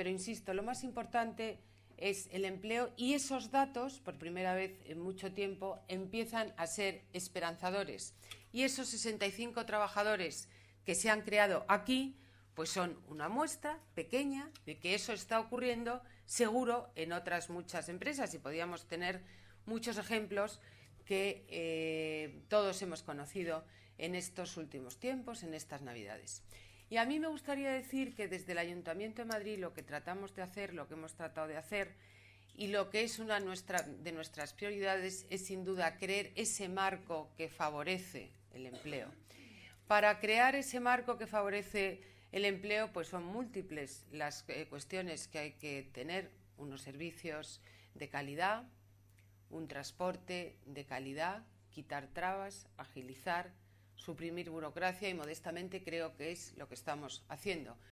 pero insisto, lo más importante es el empleo y esos datos, por primera vez en mucho tiempo, empiezan a ser esperanzadores. Y esos 65 trabajadores que se han creado aquí, pues son una muestra pequeña de que eso está ocurriendo seguro en otras muchas empresas y podríamos tener muchos ejemplos que todos hemos conocido en estos últimos tiempos, en estas Navidades. Y a mí me gustaría decir que desde el Ayuntamiento de Madrid lo que tratamos de hacer, lo que hemos tratado de hacer y lo que es una de nuestras prioridades es sin duda crear ese marco que favorece el empleo. Para crear ese marco que favorece el empleo, pues son múltiples las cuestiones que hay que tener: unos servicios de calidad, un transporte de calidad, quitar trabas, agilizar, suprimir burocracia y modestamente creo que es lo que estamos haciendo.